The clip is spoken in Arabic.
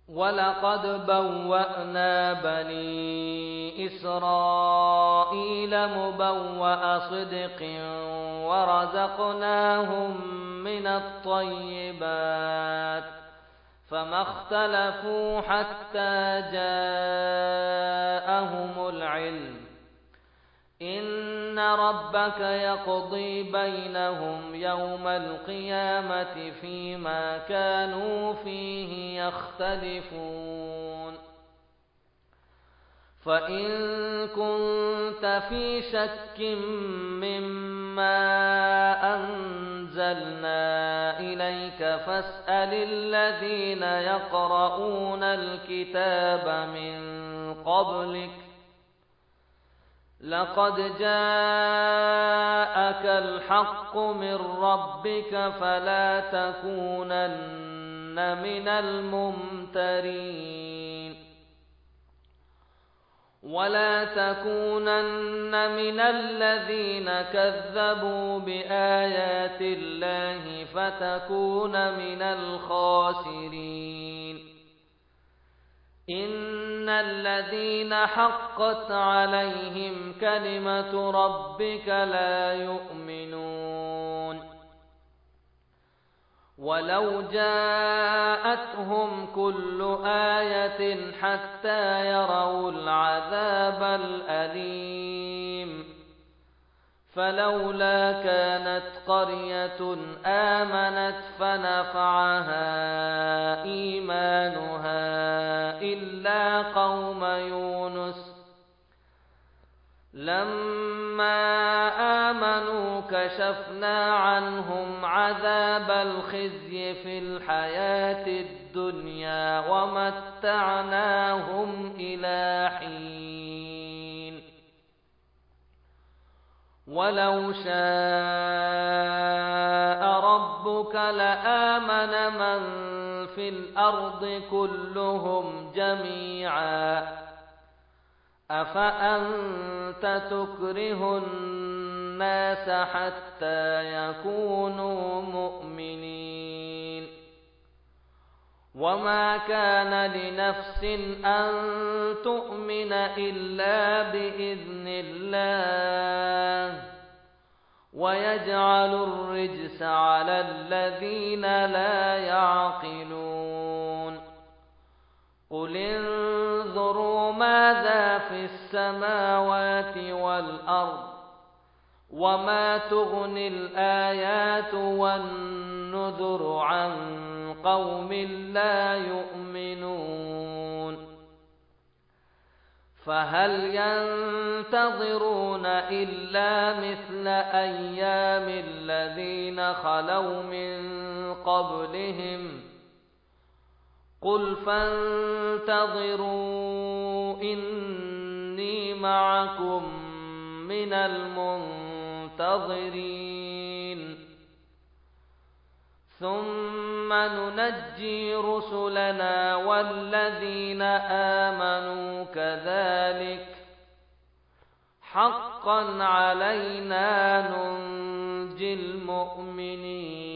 ولقد بوأنا بني إسرائيل مبوأ صدق ورزقناهم من الطيبات فما اختلفوا حتى جاءهم العلم إن ربك يقضي بينهم يوم القيامة فيما كانوا فيه يختلفون فإن كنت في شك مما أنزلنا إليك فاسأل الذين يقرؤون الكتاب من قبلك لقد جاءك الحق من ربك فلا تكونن من الممترين ولا تكونن من الذين كذبوا بآيات الله فتكون من الخاسرين إن الذين حقت عليهم كلمة ربك لا يؤمنون ولو جاءتهم كل آية حتى يروا العذاب الأليم فلولا كانت قرية آمنت فنفعها إيمانها إلا قوم يونس لما آمنوا كشفنا عنهم عذاب الخزي في الحياة الدنيا ومتعناهم إلى حين ولو شاء ربك لآمن من في الأرض كلهم جميعا أفأنت تكره الناس حتى يكونوا مؤمنين وما كان لنفس أن تؤمن إلا بإذن الله ويجعل الرجس على الذين لا يعقلون قل انظروا ماذا في السماوات والأرض وما تغني الآيات والنذر عن قوم لا يؤمنون فهل ينتظرون إلا مثل أيام الذين خلوا من قبلهم قل فانتظروا إني معكم من المنتظرين ثم ننجي رسلنا والذين آمنوا كذلك حقا علينا ننجي المؤمنين